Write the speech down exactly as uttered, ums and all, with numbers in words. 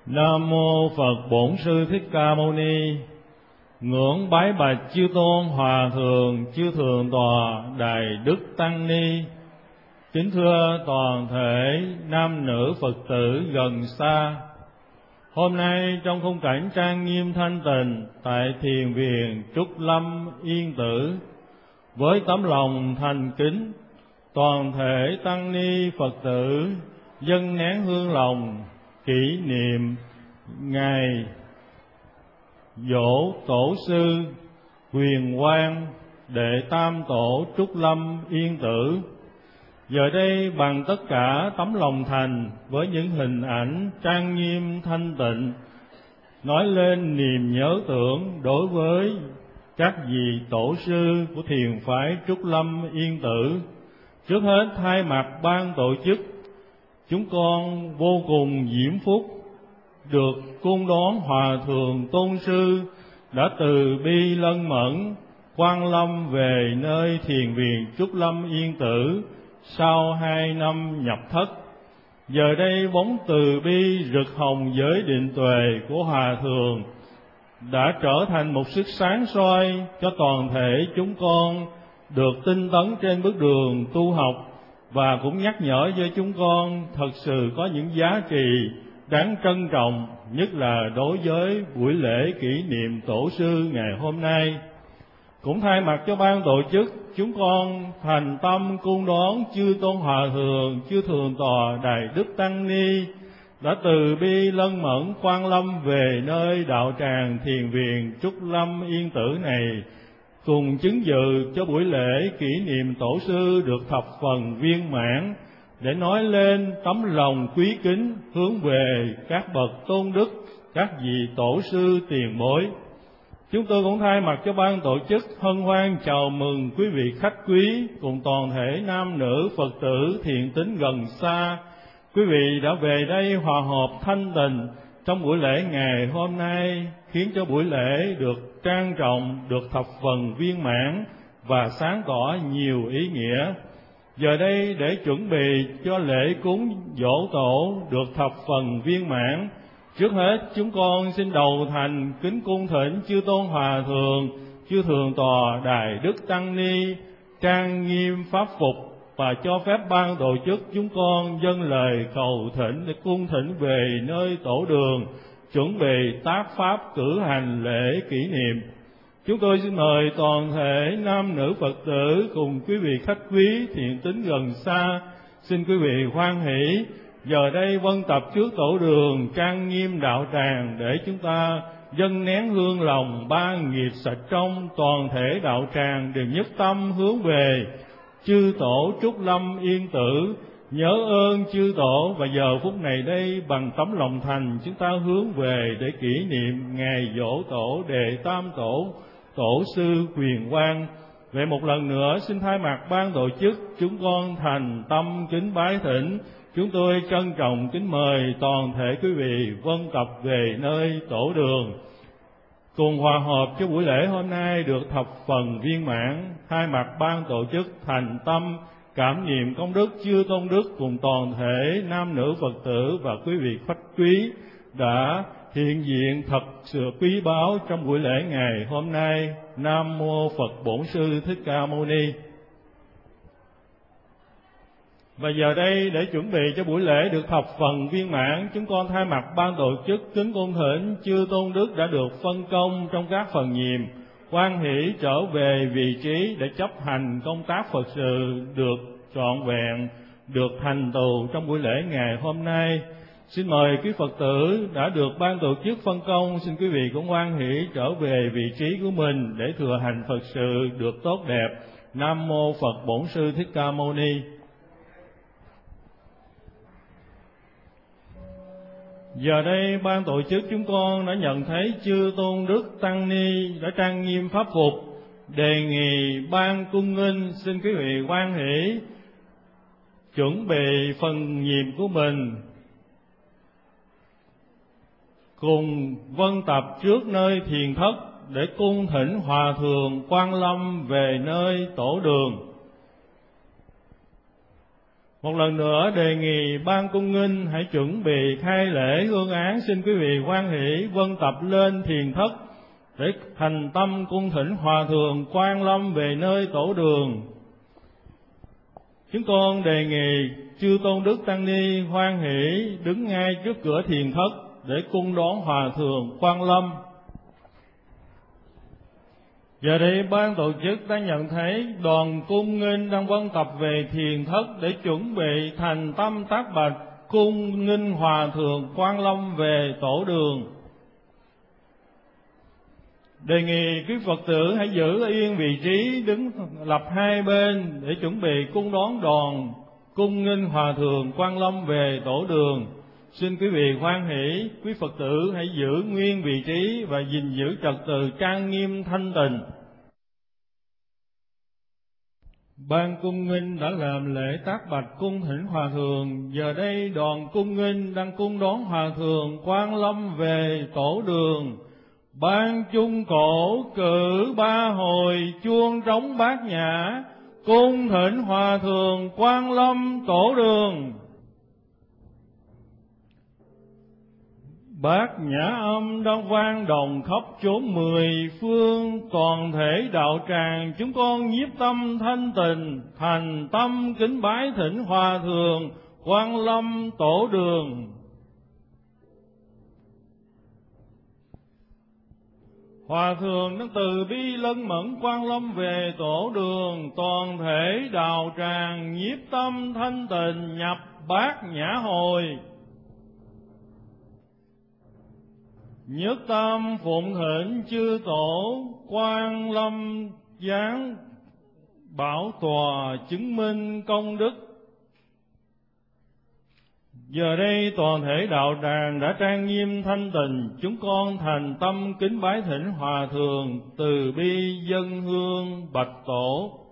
Nam mô Phật Bổn Sư Thích Ca Mâu Ni. Ngưỡng bái bạch chư tôn hòa thượng, chư thượng tọa đại đức tăng ni. Kính thưa toàn thể nam nữ Phật tử gần xa, hôm nay trong khung cảnh trang nghiêm thanh tịnh tại thiền viện Trúc Lâm Yên Tử, với tấm lòng thành kính, toàn thể tăng ni Phật tử dâng nén hương lòng kỷ niệm ngày giỗ tổ sư Huyền Quang đệ tam tổ Trúc Lâm Yên Tử. Giờ đây bằng tất cả tấm lòng thành, với những hình ảnh trang nghiêm thanh tịnh, nói lên niềm nhớ tưởng đối với các vị tổ sư của thiền phái Trúc Lâm Yên Tử. Trước hết thay mặt ban tổ chức, chúng con vô cùng diễm phúc được cung đón Hòa Thượng Tôn Sư đã từ bi lân mẫn quang lâm về nơi thiền viện Trúc Lâm Yên Tử sau hai năm nhập thất. Giờ đây bóng từ bi rực hồng giới định tuệ của Hòa Thượng đã trở thành một sức sáng soi cho toàn thể chúng con được tinh tấn trên bước đường tu học, và cũng nhắc nhở cho chúng con thật sự có những giá trị đáng trân trọng, nhất là đối với buổi lễ kỷ niệm tổ sư ngày hôm nay. Cũng thay mặt cho ban tổ chức, chúng con thành tâm cung đón chư tôn hòa thượng, chư thượng tọa đại đức tăng ni đã từ bi lân mẫn quang lâm về nơi đạo tràng thiền viện Trúc Lâm Yên Tử này, cùng chứng dự cho buổi lễ kỷ niệm tổ sư được thập phần viên mãn, để nói lên tấm lòng quý kính hướng về các bậc tôn đức, các vị tổ sư tiền bối. Chúng tôi cũng thay mặt cho ban tổ chức hân hoan chào mừng quý vị khách quý cùng toàn thể nam nữ Phật tử thiện tín gần xa. Quý vị đã về đây hòa hợp thanh tịnh trong buổi lễ ngày hôm nay, khiến cho buổi lễ được trang trọng, được thập phần viên mãn và sáng tỏ nhiều ý nghĩa. Giờ đây để chuẩn bị cho lễ cúng giỗ tổ được thập phần viên mãn, trước hết chúng con xin đầu thành kính cung thỉnh chư tôn hòa thượng, chư thượng tọa đại đức tăng ni trang nghiêm pháp phục, và cho phép ban tổ chức chúng con dâng lời cầu thỉnh để cung thỉnh về nơi tổ đường, chuẩn bị tác pháp cử hành lễ kỷ niệm. Chúng tôi xin mời toàn thể nam nữ Phật tử cùng quý vị khách quý thiện tín gần xa, xin quý vị hoan hỷ giờ đây vân tập trước tổ đường trang nghiêm đạo tràng, để chúng ta dâng nén hương lòng ba nghiệp sạch trong toàn thể đạo tràng đều nhất tâm hướng về chư tổ Trúc Lâm Yên Tử, nhớ ơn chư tổ. Và giờ phút này đây bằng tấm lòng thành, chúng ta hướng về để kỷ niệm ngày giỗ tổ đệ tam tổ tổ sư Huyền Quang. Vậy một lần nữa xin thay mặt ban tổ chức, chúng con thành tâm kính bái thỉnh. Chúng tôi trân trọng kính mời toàn thể quý vị vân tập về nơi tổ đường, cùng hòa hợp cho buổi lễ hôm nay được thập phần viên mãn. Thay mặt ban tổ chức thành tâm cảm niệm công đức chư tôn đức cùng toàn thể nam nữ Phật tử và quý vị khách quý đã hiện diện thật sự quý báu trong buổi lễ ngày hôm nay. Nam mô Phật Bổn Sư Thích Ca Mâu Ni. Và giờ đây để chuẩn bị cho buổi lễ được thập phần viên mãn, chúng con thay mặt ban tổ chức kính cung thỉnh chư tôn đức đã được phân công trong các phần nhiệm, hoan hỷ trở về vị trí để chấp hành công tác Phật sự được trọn vẹn, được thành tựu trong buổi lễ ngày hôm nay. Xin mời quý Phật tử đã được ban tổ chức phân công, xin quý vị cũng hoan hỷ trở về vị trí của mình để thừa hành Phật sự được tốt đẹp. Nam mô Phật Bổn Sư Thích Ca Mâu Ni. Giờ đây ban tổ chức chúng con đã nhận thấy chư tôn đức tăng ni đã trang nghiêm pháp phục, đề nghị ban cung nghinh xin quý vị hoan hỷ chuẩn bị phần nhiệm của mình, cùng vân tập trước nơi thiền thất để cung thỉnh hòa thượng quang lâm về nơi tổ đường. Một lần nữa đề nghị ban cung nghinh hãy chuẩn bị khai lễ hương án, xin quý vị hoan hỷ vân tập lên thiền thất để thành tâm cung thỉnh Hòa Thượng Quan Lâm về nơi tổ đường. Chúng con đề nghị chư tôn đức tăng ni hoan hỷ đứng ngay trước cửa thiền thất để cung đón Hòa Thượng Quan Lâm. Giờ đây ban tổ chức đã nhận thấy đoàn cung nghinh đang vân tập về thiền thất để chuẩn bị thành tâm tác bạch cung nghinh Hòa Thượng Quan Lâm về tổ đường. Đề nghị quý Phật tử hãy giữ yên vị trí đứng lập hai bên để chuẩn bị cung đón đoàn cung nghinh Hòa Thượng Quan Lâm về tổ đường. Xin quý vị hoan hỷ, quý Phật tử hãy giữ nguyên vị trí và gìn giữ trật tự trang nghiêm thanh tịnh. Ban cung nghinh đã làm lễ tác bạch cung thỉnh Hòa Thượng, giờ đây đoàn cung nghinh đang cung đón Hòa Thượng Quan Lâm về tổ đường. Ban chung cổ cử ba hồi chuông trống bát nhã, cung thỉnh Hòa Thượng Quan Lâm tổ đường. Bát nhã âm đang vang đồng khắp chốn mười phương, toàn thể đạo tràng chúng con nhiếp tâm thanh tịnh, thành tâm kính bái thỉnh Hòa Thượng Quan Lâm tổ đường. Hòa Thượng đang từ bi lân mẫn Quan Lâm về tổ đường, toàn thể đạo tràng nhiếp tâm thanh tịnh nhập bát nhã hồi. Nhất tâm phụng thỉnh chư tổ Quan Lâm giáng bảo tòa chứng minh công đức. Giờ đây toàn thể đạo tràng đã trang nghiêm thanh tịnh, chúng con thành tâm kính bái thỉnh Hòa Thượng từ bi dân hương bạch tổ.